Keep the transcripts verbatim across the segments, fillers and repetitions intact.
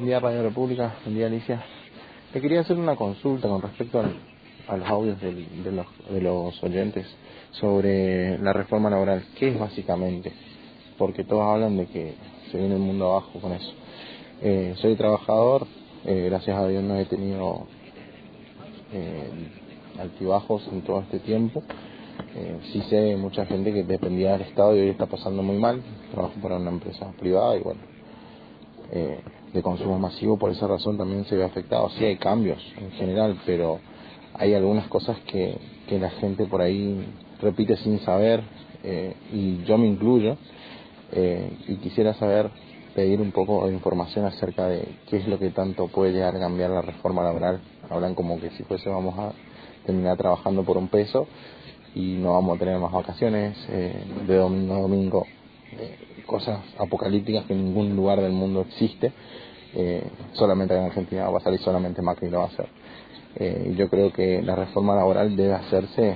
Buen día, Radio República. Buen día, Alicia. Te quería hacer una consulta con respecto al, a los audios del, de, los, de los oyentes sobre la reforma laboral. ¿Qué es básicamente? Porque todos hablan de que se viene el mundo abajo con eso. Eh, soy trabajador, eh, gracias a Dios no he tenido eh, altibajos en todo este tiempo. Eh, sí sé mucha gente que dependía del Estado y hoy está pasando muy mal. Trabajo para una empresa privada y bueno, eh, de consumo masivo, por esa razón también se ve afectado. Sí hay cambios en general, pero hay algunas cosas que, que la gente por ahí repite sin saber, eh, y yo me incluyo, eh, y quisiera saber, pedir un poco de información acerca de qué es lo que tanto puede llegar a cambiar la reforma laboral. Hablan como que si fuese vamos a terminar trabajando por un peso y no vamos a tener más vacaciones, eh, de domingo a domingo, eh, cosas apocalípticas que en ningún lugar del mundo existe, eh, solamente en Argentina va a pasar y solamente Macri lo va a hacer. Eh, y yo creo que la reforma laboral debe hacerse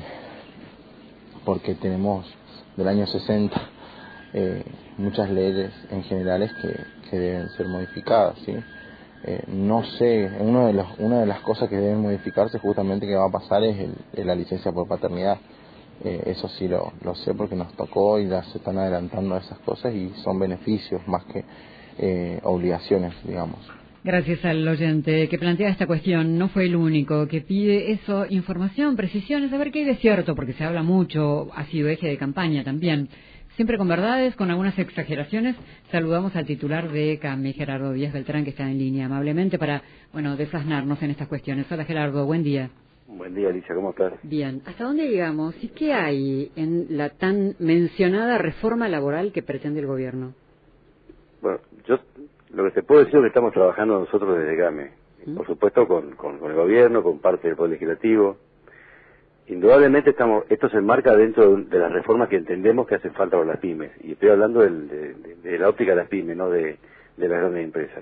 porque tenemos del año sesenta eh, muchas leyes en generales que, que deben ser modificadas, ¿sí? Eh, no sé, uno de los, una de las cosas que deben modificarse justamente que va a pasar es el, el la licencia por paternidad. Eh, eso sí lo, lo sé porque nos tocó y ya se están adelantando esas cosas y son beneficios más que eh, obligaciones, digamos. Gracias al oyente que plantea esta cuestión. No fue el único que pide eso, información, precisiones, a ver qué hay de cierto, porque se habla mucho, ha sido eje de campaña también. Siempre con verdades, con algunas exageraciones. Saludamos al titular de CAMI, Gerardo Díaz Beltrán, que está en línea amablemente para, bueno, desasnarnos en estas cuestiones. Hola Gerardo, buen día. Buen día, Alicia, ¿cómo estás? Bien, ¿hasta dónde llegamos y qué hay en la tan mencionada reforma laboral que pretende el gobierno? Bueno, yo lo que te puedo decir es que estamos trabajando nosotros desde GAME, ¿Mm? por supuesto con, con, con el gobierno, con parte del Poder Legislativo. Indudablemente estamos, esto se enmarca dentro de las reformas que entendemos que hacen falta para las pymes, y estoy hablando del, de, de, de la óptica de las pymes, no de, de las grandes empresas.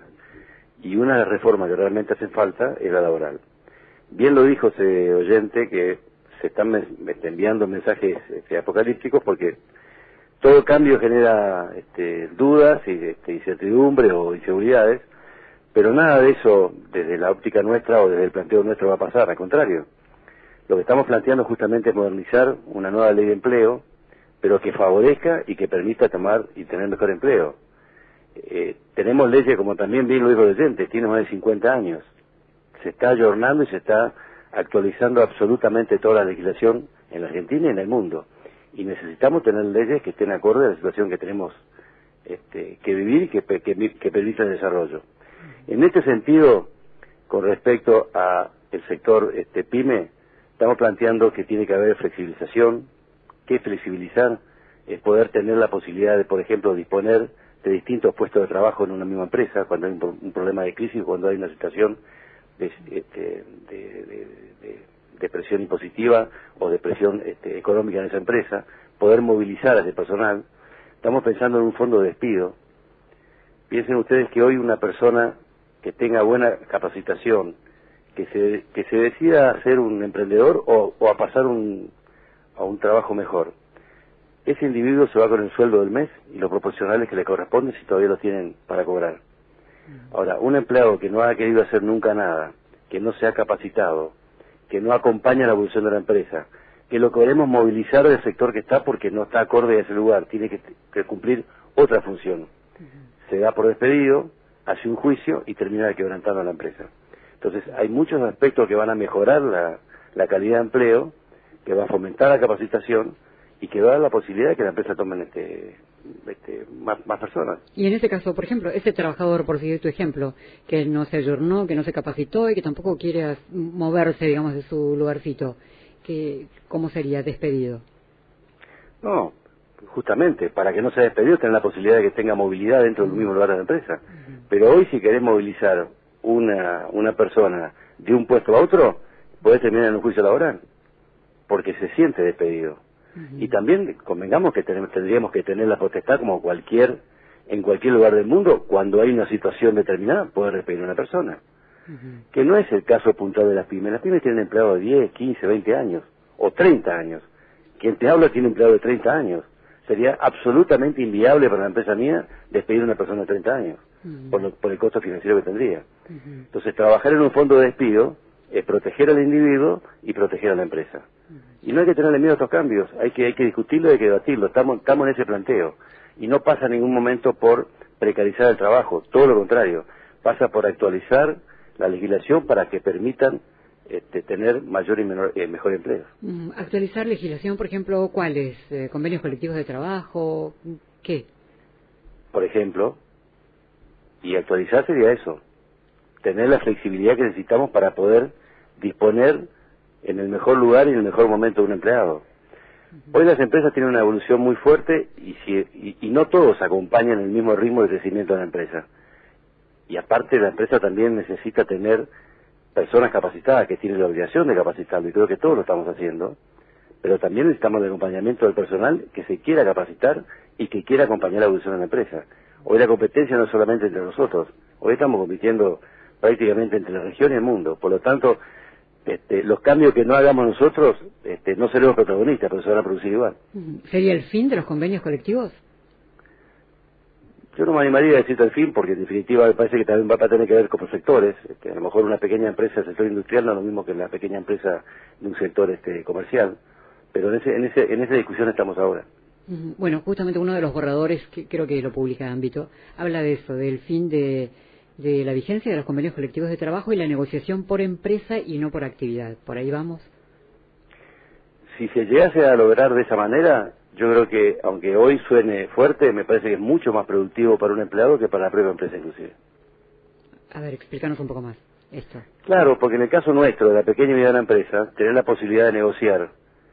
Y una de las reformas que realmente hacen falta es la laboral. Bien lo dijo ese oyente que se están me, me enviando mensajes este, apocalípticos porque todo cambio genera este, dudas y este, incertidumbre o inseguridades, pero nada de eso desde la óptica nuestra o desde el planteo nuestro va a pasar, al contrario. Lo que estamos planteando justamente es modernizar una nueva ley de empleo, pero que favorezca y que permita tomar y tener mejor empleo. Eh, tenemos leyes, como también bien lo dijo el oyente, tiene más de cincuenta años. Se está ayornando y se está actualizando absolutamente toda la legislación en la Argentina y en el mundo. Y necesitamos tener leyes que estén acorde a la situación que tenemos este, que vivir y que, que, que permitan el desarrollo. En este sentido, con respecto a el sector este, pyme, estamos planteando que tiene que haber flexibilización. ¿Qué es flexibilizar? Es poder tener la posibilidad de, por ejemplo, disponer de distintos puestos de trabajo en una misma empresa cuando hay un, un problema de crisis, cuando hay una situación de, este, de, de, de, de presión impositiva o de presión este, económica en esa empresa, poder movilizar a ese personal. Estamos pensando en un fondo de despido. Piensen ustedes que hoy una persona que tenga buena capacitación, que se, que se decida a ser un emprendedor o, o a pasar un, a un trabajo mejor, ese individuo se va con el sueldo del mes y los proporcionales que le corresponden si todavía los tienen para cobrar. Ahora, un empleado que no ha querido hacer nunca nada, que no se ha capacitado, que no acompaña la evolución de la empresa, que lo queremos movilizar del sector que está porque no está acorde a ese lugar, tiene que, que cumplir otra función. Uh-huh. Se da por despedido, hace un juicio y termina quebrantando a la empresa. Entonces, hay muchos aspectos que van a mejorar la, la calidad de empleo, que va a fomentar la capacitación y que va a dar la posibilidad de que la empresa tome este, este, más, más personas. Y en ese caso, por ejemplo, ese trabajador, por seguir tu ejemplo, que no se ayornó, que no se capacitó y que tampoco quiere moverse, digamos, de su lugarcito, que, ¿cómo sería despedido? No, justamente, para que no sea despedido, tener la posibilidad de que tenga movilidad dentro del mismo lugar de la empresa. Uh-huh. Pero hoy, si querés movilizar una, una persona de un puesto a otro, podés terminar en un juicio laboral, porque se siente despedido. Uh-huh. Y también convengamos que tenemos, tendríamos que tener la potestad, como cualquier, en cualquier lugar del mundo, cuando hay una situación determinada, poder despedir a una persona. Uh-huh. Que no es el caso puntual de las pymes. Las pymes tienen empleados de diez, quince, veinte años, o treinta años. Quien te habla tiene empleado de treinta años. Sería absolutamente inviable para la empresa mía despedir a una persona de treinta años. uh-huh. por, lo, por el costo financiero que tendría. Uh-huh. Entonces, trabajar en un fondo de despido es proteger al individuo y proteger a la empresa. Uh-huh. Y no hay que tenerle miedo a estos cambios, hay que, hay que discutirlo y hay que debatirlo, estamos, estamos en ese planteo. Y no pasa en ningún momento por precarizar el trabajo, todo lo contrario, pasa por actualizar la legislación para que permitan este, tener mayor y menor, eh, mejor empleo. Uh-huh. Actualizar legislación, por ejemplo, ¿cuáles? Eh, ¿Convenios colectivos de trabajo? ¿Qué? Por ejemplo, y actualizar sería eso, tener la flexibilidad que necesitamos para poder disponer en el mejor lugar y en el mejor momento de un empleado. Uh-huh. Hoy las empresas tienen una evolución muy fuerte y, si, y, y no todos acompañan el mismo ritmo de crecimiento de la empresa. Y aparte la empresa también necesita tener personas capacitadas que tienen la obligación de capacitarlo, y creo que todos lo estamos haciendo, pero también necesitamos el acompañamiento del personal que se quiera capacitar y que quiera acompañar la evolución de la empresa. Hoy la competencia no es solamente entre nosotros, hoy estamos compitiendo prácticamente entre la región y el mundo, por lo tanto, este, los cambios que no hagamos nosotros, este, no seremos protagonistas, pero se van a producir igual. ¿Sería el fin de los convenios colectivos? Yo no me animaría a decirte el fin, porque en definitiva me parece que también va a tener que ver con los sectores. Este, a lo mejor una pequeña empresa del sector industrial no es lo mismo que la pequeña empresa de un sector este, comercial, pero en, ese, en, ese, en esa discusión estamos ahora. Bueno, justamente uno de los borradores, que creo que lo publica Ámbito, habla de eso, del fin de, de la vigencia de los convenios colectivos de trabajo y la negociación por empresa y no por actividad. ¿Por ahí vamos? Si se llegase a lograr de esa manera, yo creo que, aunque hoy suene fuerte, me parece que es mucho más productivo para un empleado que para la propia empresa inclusive. A ver, explícanos un poco más esto. Claro, porque en el caso nuestro, de la pequeña y mediana empresa, tener la posibilidad de negociar,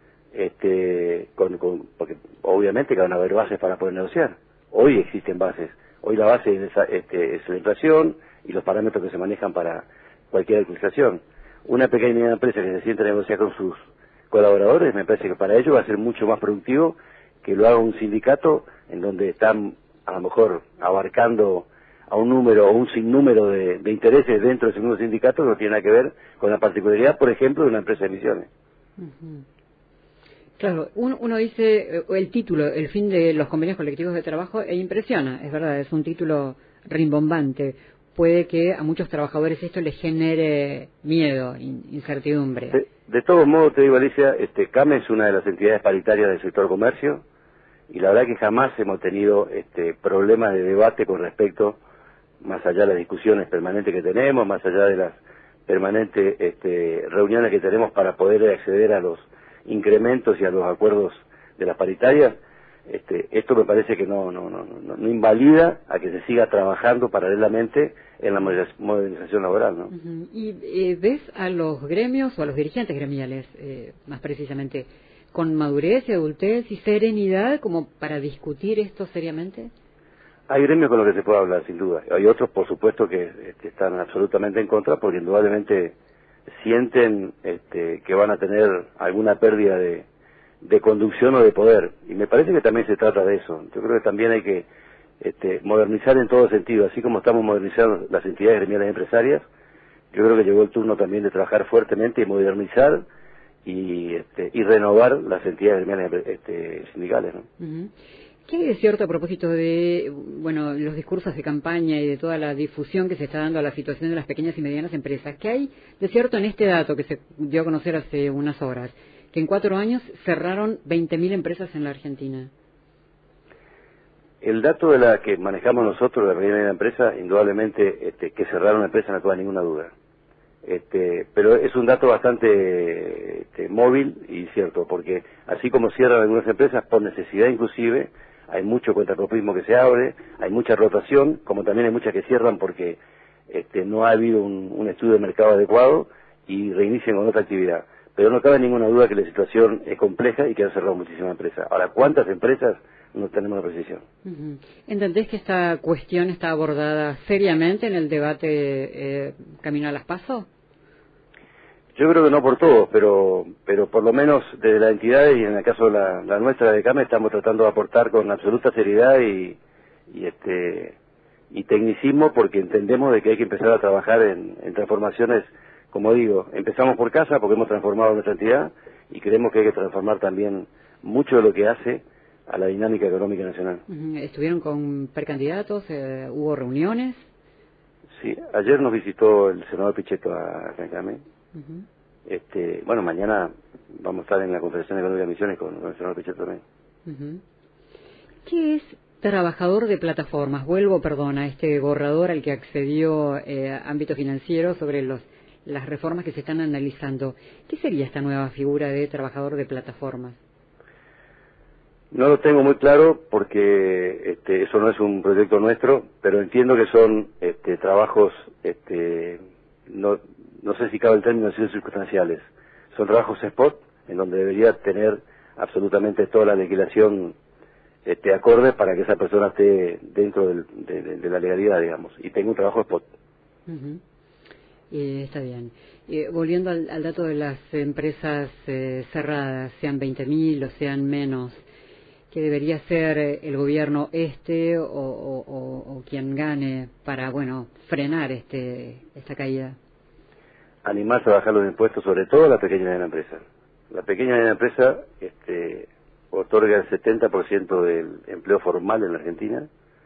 este, con, con, porque obviamente que van a haber bases para poder negociar. Hoy existen bases. Hoy la base es, este, es la inflación y los parámetros que se manejan para cualquier administración. Una pequeña y mediana empresa que se siente a negociar con sus colaboradores, me parece que para ello va a ser mucho más productivo que lo haga un sindicato en donde están a lo mejor abarcando a un número o un sinnúmero de, de intereses dentro de ese mismo sindicato que no tiene nada que ver con la particularidad, por ejemplo, de una empresa de emisiones. Uh-huh. Claro, uno, uno dice, el título, el fin de los convenios colectivos de trabajo, e impresiona, es verdad, es un título rimbombante. Puede que a muchos trabajadores esto les genere miedo, incertidumbre. De, de todos modos, te digo, Alicia, este, CAME es una de las entidades paritarias del sector comercio, y la verdad que jamás hemos tenido este, problemas de debate con respecto, más allá de las discusiones permanentes que tenemos, más allá de las permanentes este, reuniones que tenemos para poder acceder a los incrementos y a los acuerdos de las paritarias. Este, esto me parece que no, no, no, no, no invalida a que se siga trabajando paralelamente en la modernización laboral, ¿no? Uh-huh. ¿Y eh, ves a los gremios o a los dirigentes gremiales, eh, más precisamente, con madurez y adultez y serenidad como para discutir esto seriamente? Hay gremios con los que se puede hablar, sin duda. Hay otros, por supuesto, que este, están absolutamente en contra, porque indudablemente sienten este, que van a tener alguna pérdida de de conducción o de poder, y me parece que también se trata de eso. Yo creo que también hay que este, modernizar en todo sentido, así como estamos modernizando las entidades gremiales empresarias. Yo creo que llegó el turno también de trabajar fuertemente y modernizar y este, y renovar las entidades gremiales este, sindicales, ¿no? Uh-huh. ¿Qué hay de cierto a propósito de, bueno, los discursos de campaña y de toda la difusión que se está dando a la situación de las pequeñas y medianas empresas? ¿Qué hay de cierto en este dato que se dio a conocer hace unas horas? Que en cuatro años cerraron veinte mil empresas en la Argentina. El dato de la que manejamos nosotros, de la pequeña empresa, indudablemente este, que cerraron una empresa no cabe ninguna duda. Este, pero es un dato bastante este, móvil y cierto, porque así como cierran algunas empresas por necesidad inclusive, hay mucho contrapropismo que se abre, hay mucha rotación, como también hay muchas que cierran porque este, no ha habido un, un estudio de mercado adecuado y reinician con otra actividad. Pero no cabe ninguna duda que la situación es compleja y que han cerrado muchísimas empresas. Ahora, ¿cuántas empresas? No tenemos la precisión. Uh-huh. ¿Entendés que esta cuestión está abordada seriamente en el debate eh, camino a las PASO? Yo creo que no por todos, pero pero por lo menos desde la entidad y en el caso de la, la nuestra de CAME estamos tratando de aportar con absoluta seriedad y, y este y tecnicismo, porque entendemos de que hay que empezar a trabajar en, en transformaciones. Como digo, empezamos por casa porque hemos transformado nuestra entidad y creemos que hay que transformar también mucho de lo que hace a la dinámica económica nacional. ¿Estuvieron con precandidatos? Eh, ¿Hubo reuniones? Sí, ayer nos visitó el senador Pichetto a Cancame. Uh-huh. Este, bueno, mañana vamos a estar en la Confederación Económica de Misiones con, con el senador Pichetto también. Uh-huh. ¿Qué es trabajador de plataformas? Vuelvo, perdón, a este borrador al que accedió eh, Ámbito Financiero sobre los las reformas que se están analizando. ¿Qué sería esta nueva figura de trabajador de plataformas? No lo tengo muy claro porque este, eso no es un proyecto nuestro, pero entiendo que son este, trabajos, este, no, no sé si cabe el término, de circunstanciales. Son trabajos spot, en donde debería tener absolutamente toda la legislación este, acorde para que esa persona esté dentro del, de, de, de la legalidad, digamos, y tenga un trabajo spot. Uh-huh. Eh, está bien. Eh, volviendo al, al dato de las empresas eh, cerradas, sean veinte mil o sean menos, ¿qué debería ser eh, el gobierno este o, o, o, o quien gane para, bueno, frenar este esta caída? Animarse a bajar los impuestos, sobre todo a la pequeña y mediana empresa. La pequeña y mediana empresa este, otorga el setenta por ciento del empleo formal en la Argentina,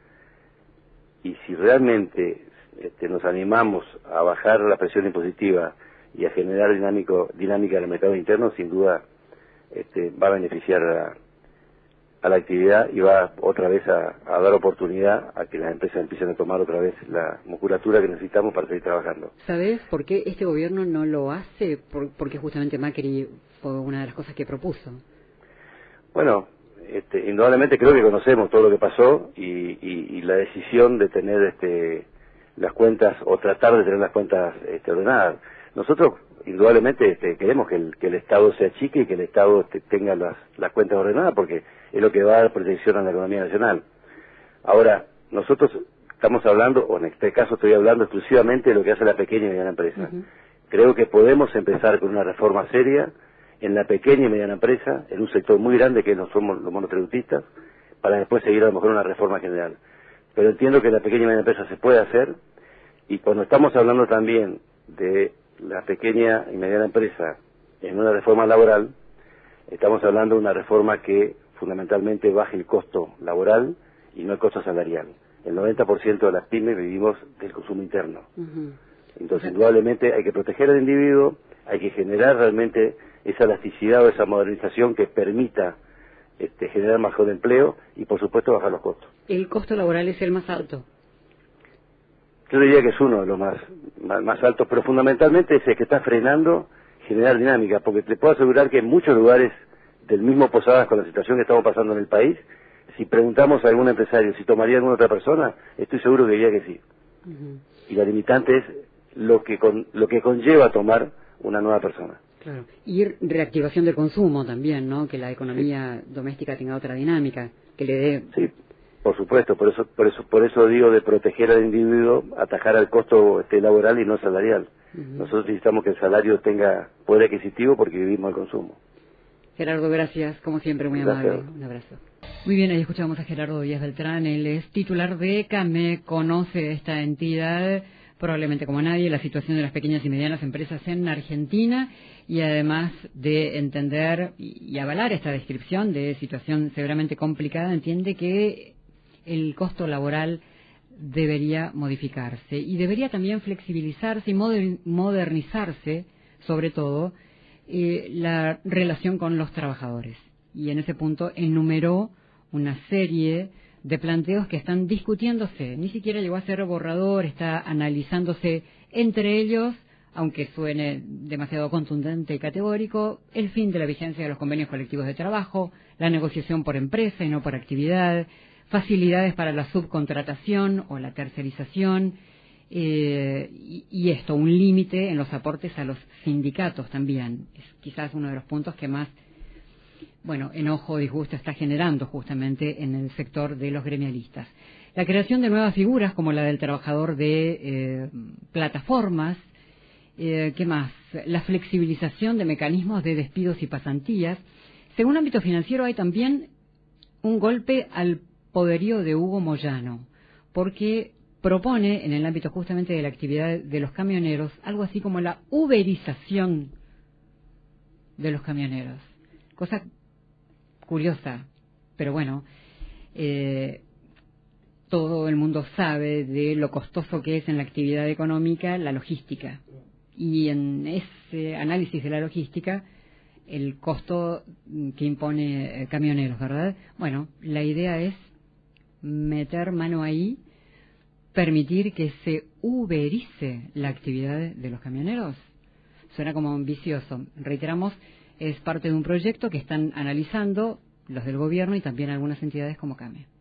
y si realmente Este, nos animamos a bajar la presión impositiva y a generar dinámico, dinámica en el mercado interno, sin duda este, va a beneficiar a, a la actividad y va otra vez a, a dar oportunidad a que las empresas empiecen a tomar otra vez la musculatura que necesitamos para seguir trabajando. ¿Sabes por qué este gobierno no lo hace? Por, porque justamente Macri fue una de las cosas que propuso. Bueno, este, indudablemente creo que conocemos todo lo que pasó y, y, y la decisión de tener este las cuentas, o tratar de tener las cuentas este, ordenadas. Nosotros, indudablemente, este, queremos que el, que el Estado se achique y que el Estado este, tenga las, las cuentas ordenadas, porque es lo que va a dar protección a la economía nacional. Ahora, nosotros estamos hablando, o en este caso estoy hablando exclusivamente de lo que hace la pequeña y mediana empresa. Uh-huh. Creo que podemos empezar con una reforma seria en la pequeña y mediana empresa, en un sector muy grande que no somos los monotributistas, para después seguir a lo mejor una reforma general. Pero entiendo que la pequeña y mediana empresa se puede hacer, y cuando estamos hablando también de la pequeña y mediana empresa en una reforma laboral, estamos hablando de una reforma que fundamentalmente baje el costo laboral y no el costo salarial. El noventa por ciento de las pymes vivimos del consumo interno. Uh-huh. Entonces, indudablemente hay que proteger al individuo, hay que generar realmente esa elasticidad o esa modernización que permita Este, generar mejor empleo y por supuesto bajar los costos. ¿El costo laboral es el más alto? Yo diría que es uno de los más, más, más altos, pero fundamentalmente es el que está frenando generar dinámica, porque te puedo asegurar que en muchos lugares del mismo Posadas, con la situación que estamos pasando en el país, si preguntamos a algún empresario si tomaría alguna otra persona, estoy seguro que diría que sí. Uh-huh. Y la limitante es lo que con, lo que conlleva tomar una nueva persona. Claro. Y reactivación del consumo también, ¿no? Que la economía sí. doméstica tenga otra dinámica, que le dé... Sí, por supuesto, por eso por eso, por eso digo de proteger al individuo, atajar al costo este, laboral y no salarial. Uh-huh. Nosotros necesitamos que el salario tenga poder adquisitivo porque vivimos el consumo. Gerardo, gracias, como siempre, muy gracias. amable. Un abrazo. Muy bien, ahí escuchamos a Gerardo Díaz Beltrán, él es titular de CAME, conoce esta entidad probablemente como nadie, la situación de las pequeñas y medianas empresas en Argentina, y además de entender y avalar esta descripción de situación severamente complicada, entiende que el costo laboral debería modificarse y debería también flexibilizarse y modernizarse, sobre todo, eh, la relación con los trabajadores. Y en ese punto enumeró una serie de planteos que están discutiéndose, ni siquiera llegó a ser borrador, está analizándose entre ellos, aunque suene demasiado contundente y categórico, el fin de la vigencia de los convenios colectivos de trabajo, la negociación por empresa y no por actividad, facilidades para la subcontratación o la tercerización, eh, y, y esto, un límite en los aportes a los sindicatos también. Es quizás uno de los puntos que más bueno, enojo o disgusto está generando justamente en el sector de los gremialistas. La creación de nuevas figuras como la del trabajador de eh, plataformas, eh, ¿qué más? La flexibilización de mecanismos de despidos y pasantías. Según Ámbito Financiero hay también un golpe al poderío de Hugo Moyano, porque propone en el ámbito justamente de la actividad de los camioneros algo así como la uberización de los camioneros. Cosa curiosa, pero bueno, eh, todo el mundo sabe de lo costoso que es en la actividad económica la logística. Y en ese análisis de la logística, el costo que impone eh, camioneros, ¿verdad? Bueno, la idea es meter mano ahí, permitir que se uberice la actividad de los camioneros. Suena como ambicioso. Reiteramos, es parte de un proyecto que están analizando los del gobierno y también algunas entidades como CAME.